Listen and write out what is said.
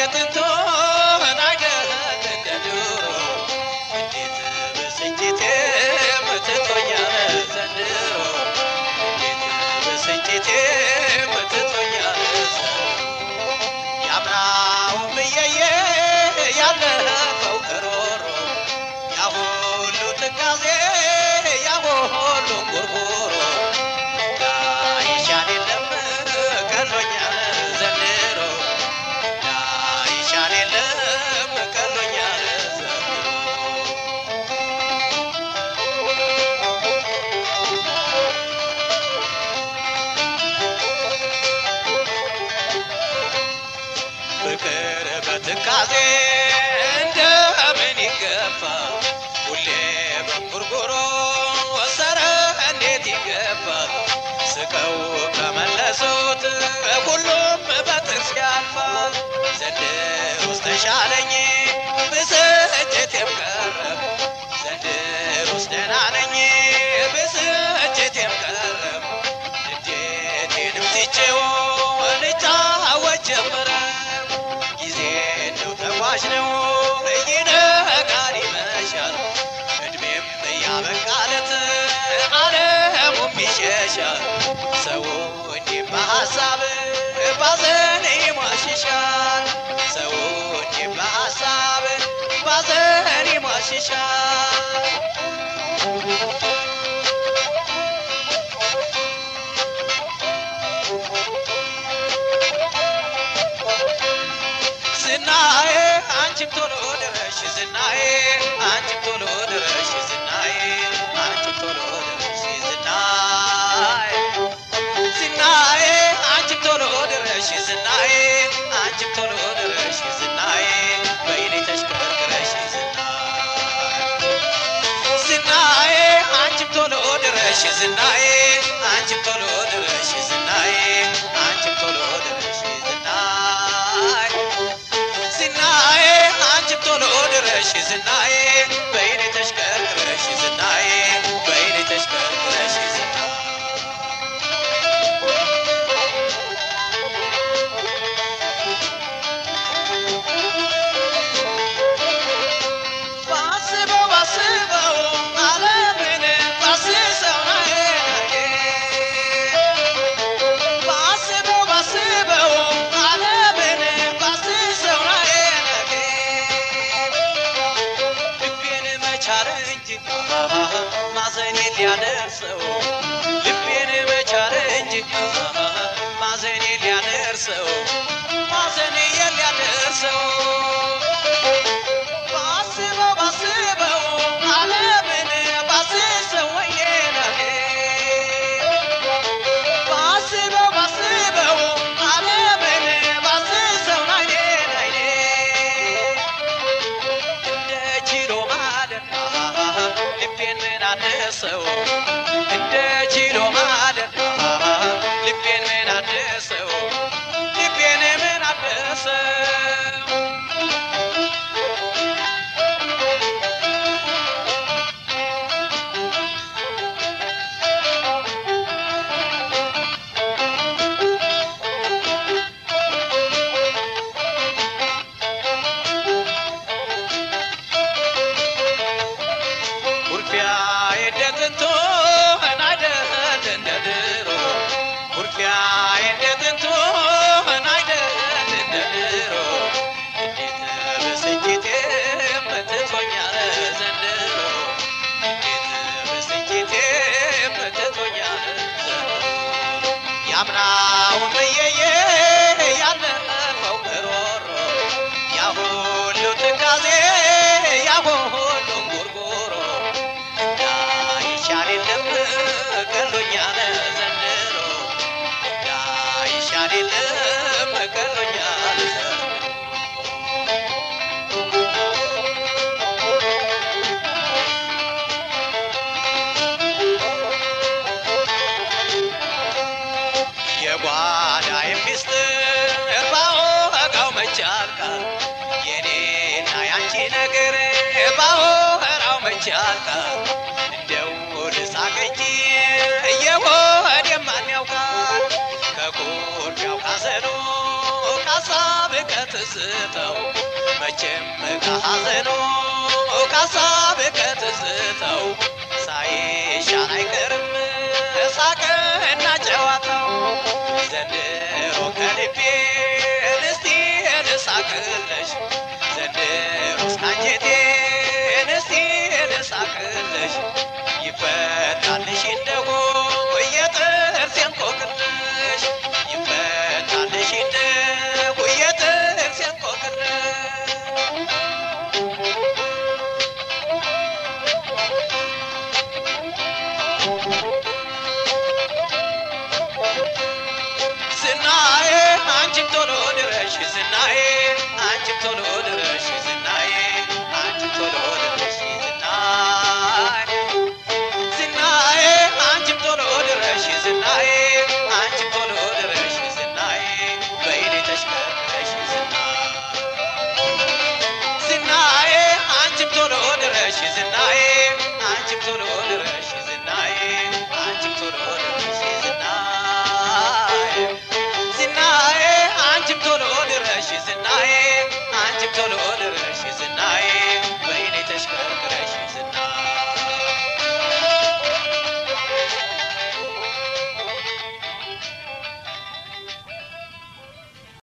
እንደጥንቱ አይደል እንደድሮ እንዴት በስንጭቴ መትቶኛል ዘንድሮ እንዴት በስንጭቴ መትቶኛል ያምናው ምየየ ያለፈው ከሮሮ ያሁሉ ትካዜ ያሁሉ ጉርጉሮ ዳይሻን የለም ቀሎኛል ዘንድሮ ዳይሻን የለም ቀሎኛል ዘንድሮ ፍቅር በትካዜ እንደምን ይገፋ ሁሌ በጉርጉሮ ወሰረ እንዴት ይገፋ ስቀው ከመለሱት ሁሉም በጥርስ ያልፋል ዘንድሮስ ተሻለኝ ብስጭቴም ቀረ ዘንድሮስ ደህና ነኝ ብስጭቴም ቀረ ንዴቴንም ትቼው ልጫወት ጀመረ ጊዜ እንደው ተጓዥ ነው ይነጋል ይመሻል እድሜም ያበቃለት ዓለሙም ይሸሻል ሰው እንዲህ በሐሳብ ባዘን ይሟሽሻል ሰው እንዲህ በሐሳብ ባዘን ይሟሽሻል ዝናዬ አንቺም ቶሎ ድረሽ ዝናዬ አንቺም ቶሎ ድረሽ ዝናዬ አንቺም ቶሎ ድረሽ ዝናዬ ዝናዬ አንቺም ቶሎ ድረሽ ዝናዬ አንቺም ቶሎ ድረሽ ዝናዬ በይኔ ተሽከርክረሽ ዝናዬ አንቺም ቶሎ ድረሽ ዝናዬ አንቺም ቶሎ ድረሽ ዝናዬ አንቺም ቶሎ ድረሽ ዝናዬ ዝናዬ አንቺም ቶሎ ድረሽ ዝናዬ በይኔ ተሽከርክረሽ ዝናዬ በይኔ ተሽከርክረሽ ዝናዬ ባስበው ባስበው ዓለምን ባስሰው ባስበው ባስበው ዓለምን ባስሰው ልቤን መቻል እንጂ ማዘኔ ሊያደርሰው ልቤን መቻል እንጂ ማዘኔ ሊያደርሰው ማዘኔ ሊያደርሰው ባስበው ባስበው ዓለምን ባስሰው ወይኔ ባስበው ባስበው ዓለምን ባስሰው ናይኔ እንደ ችሎ ማደር ልቤን ምን አነሰው እንደ ችሎ ማደር ልቤን ምን አነሰው ልቤን ምን አነሰው ኩርፊያ እንደጥንቱ አይደል እንደድሮ ኩርፊያ እንደጥንቱ አይደል እንደድሮ እንዴት በስንጭቴ መትቶኛል ዘንድሮ እንዴት በስንጭቴ መትቶኛል ዘንድሮ ያምናው ምየየ ያለፈው ከሮሮ ያሁሉ ትካዜ ያሁሉ ጉርጉሮ ዳይሻን የለም ቀሎኛል ዘንድሮ ዳይሻን የለም ቀሎኛል ዘንድሮ የጓዳዬ ሚስጥር ባወጋው መቻልቃል የኔና ያንቺ ነገር ባወራው መቻልቃል እንደው ልሳቅ እንጂ የሆዴን ማን ያውቃል ከኩርፊያው ካዘኑ ካሳብ ከትዝታው መቼም ከሐዘኑ ካሳብ ከትዝታው